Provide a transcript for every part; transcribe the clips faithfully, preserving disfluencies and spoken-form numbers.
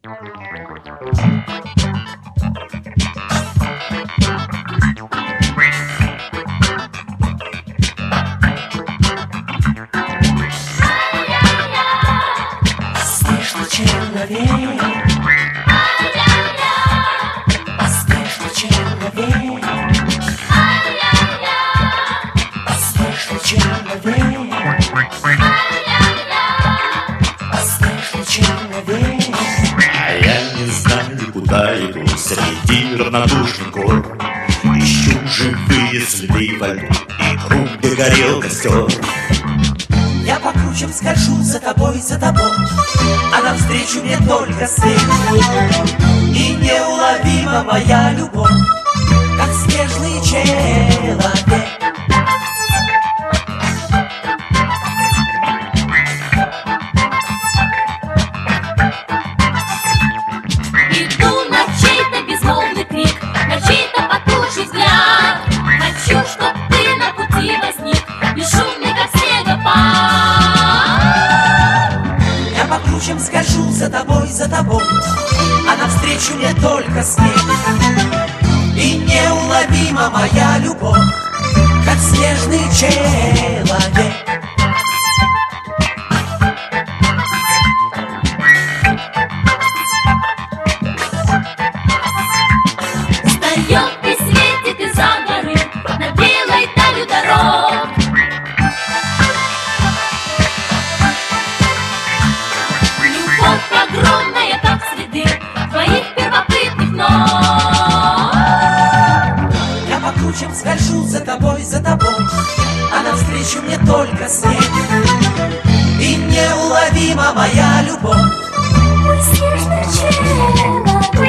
Снежный человек, снежный человек, снежный человек, снежный человек. А я не знаю, куда иду среди равнодушных гор. Ищу живые следы во льду, и круг горел костер. Я по кручам скольжу за тобой, за тобой, а навстречу мне только свет. И неуловима моя любовь, как снежный человек. Иду на чей-то безмолвный крик, на чей-то потухший взгляд. Хочу, чтоб ты на пути возник, бесшумный, как снегопад. Я по кручам скольжу за тобой, за тобой, а навстречу мне только снег. И неуловима моя любовь, как снежный человек. Встает и светит из-за горы над белой далью дорог. Любовь огромная, как следы твоих первобытных ног. Я по кручам скольжу за тобой, за тобой, а навстречу мне только снег. И неуловима моя любовь, Мой снежный человек.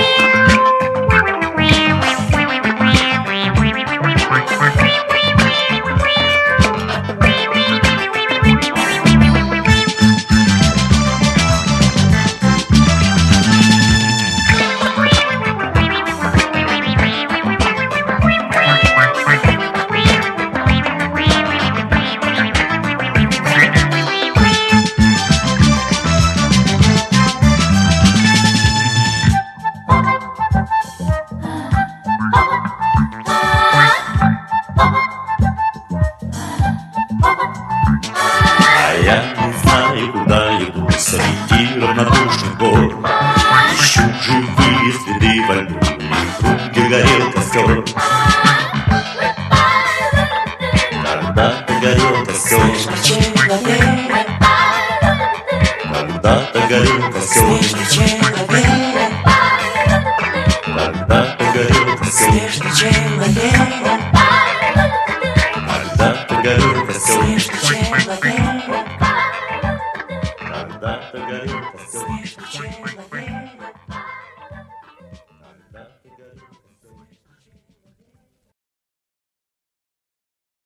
А я не знаю, куда иду среди равнодушных гор. Ищу живые следы во льду, и в круге горел костер. Когда-то горел костер, человек, когда-то горел костер, снежный человек, когда-то горел костер. снежный человек.